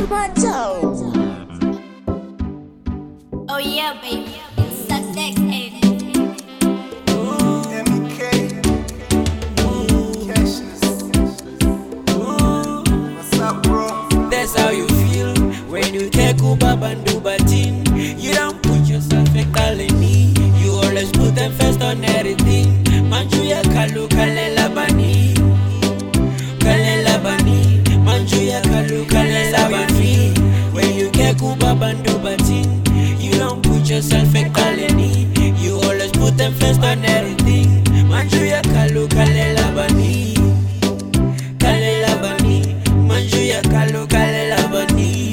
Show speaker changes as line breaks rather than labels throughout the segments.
Oh yeah, baby. Sussex and
That's how you feel when you take Uber Bandu Batin. You don't put yourself in colony. You always put them first on everything. Manjuya Kalu Kale Labani. Kale Labani. Manjuya Kalu Kale Labani. When you take Uber Bandu Batin, you don't put yourself in colony. You always put them first on everything. Manjuya Kalu Kale Labani. Kale Labani. Manjuya Kalu Kale Labani.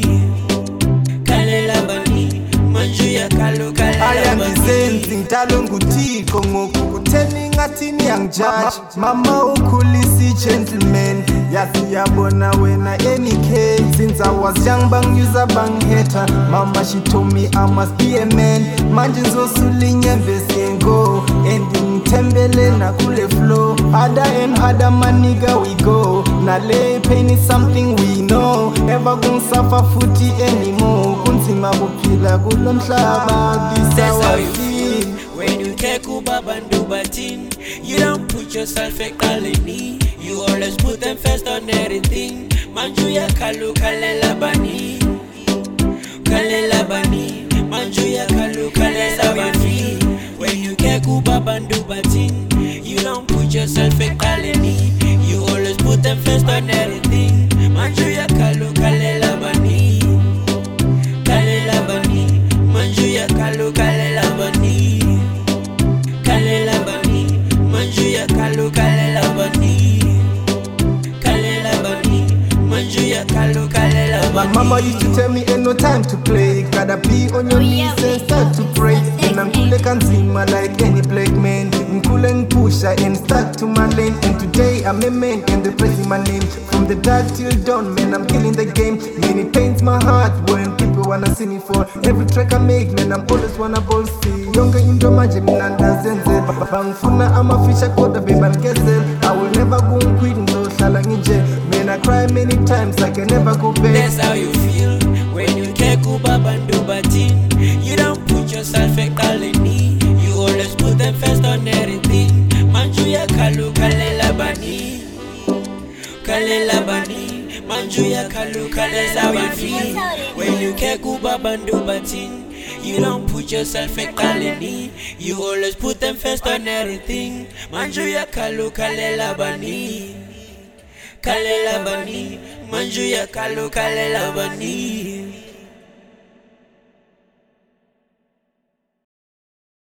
Kale Labani. Manjuya Kalu Kale Labani.
Ayangizenzing talonguthixo ngokukutheni ngathi niyangijudge mama ukhulisi gentleman yazi yabona wena any case since I was young bangiuser banghater mama she told me I must be a man manje ngizosula inyembezi yengo and ngithembele nakule flow harder and harder my nigga we go nale pain is something we know ever kungisuffer futhi anymore kunzima kuphila kulo mhlaba.
That's how you feel when you take Uber Bandu Batin. You don't put yourself in colony. You always put them first on everything. Manjuya Kalu Kale Labani. Kale Labani. Manjuya Kalu Kale Labani. When you take Uber Bandu Batin, you don't put yourself in colony. You always put them first on everything. Manjuya Kalu Kale Labani. Kale Labani. Manjuya Kalu Kale Labani. Kale Labani. Manjuya Kalu Kale Labani. Kale Labani. Manjuya Kalu Kale Labani.
My mama used to tell me ain't no time to play. Gotta be on your knees and start to pray. And I'm cool kanzima like any black man. I'm cool and pusher and stuck to my lane. And today I'm a man and they're praising my name. From the dark till dawn, man, I'm killing the game. Man, it pains my heart when people wanna see me fall. Every track I make, man, I'm always wanna ball see. Younger in the magic, man, zenze. Bangfuna, I'm a fisher, quarter, baby, I will never go and quit, no salangije. Man, I cry many times, I can never go back.
That's how you feel when you take Uber Bandu Batin. You don't put yourself in colony. You always put them first on everything. Manjuya Kalu Kale Labani. Kale Labani. Manjuya Kalu Kale Labani. When you take Uber Bandu Batin, you don't put yourself in colony. You always put them first on everything. Manjuya Kalu Kale Labani. Kale Labani. Manjuya Kalu Kale Labani.